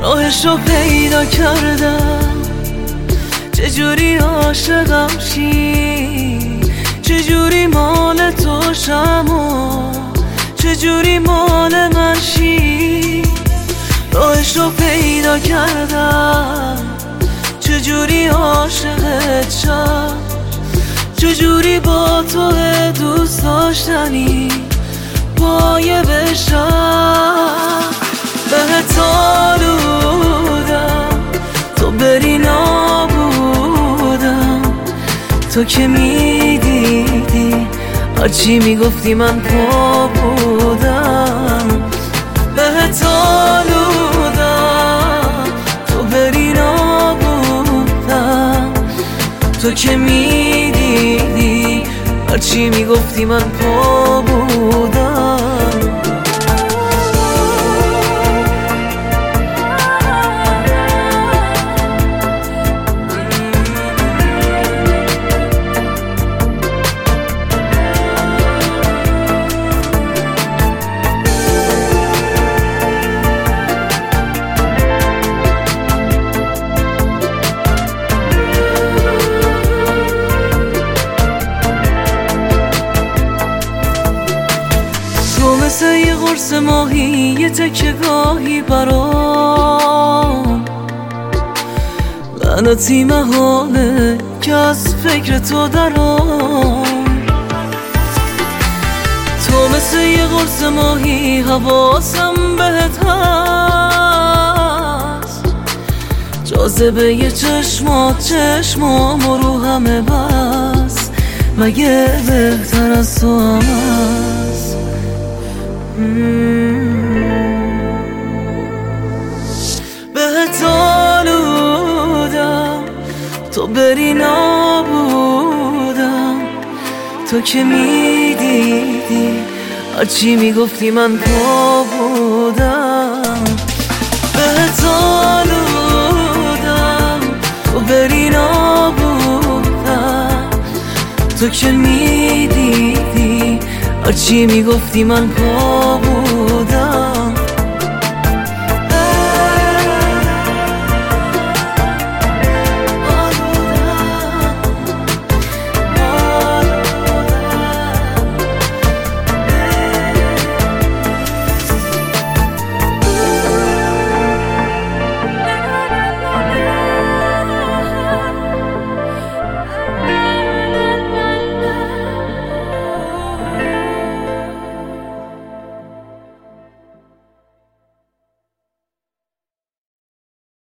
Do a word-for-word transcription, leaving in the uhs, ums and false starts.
راهشو پیدا کردم، چجوری عاشقم شی، چجوری مال تو شم و چجوری مال من شی. راهشو پیدا کردم، چجوری عاشقت شم، چجوری با تو دوست داشتنی پایه بشم. بهت آلودم تو بری نابودم، تو که میدیدی هرچی میگفتی من پا بودم. بهت آلودم تو بری نابودم، تو که میدیدی هرچی میگفتی من پا بودم. مثل یه قرص ماهی، یه تکه گاهی برام لعنتی محاله که از فکر تو درام. تو مثل یه قرص ماهی، حواسم بهت هست، جاذبه یه چشمات چشمام و رو همه بس، مگه بهتر از تو هم هست؟ بهت آلودم تو بری نابودم، تو که میدیدی هرچی میگفتی من پا بودم. بهت آلودم تو بری نابودم، تو که میدیدی هرچی میگفتی من پا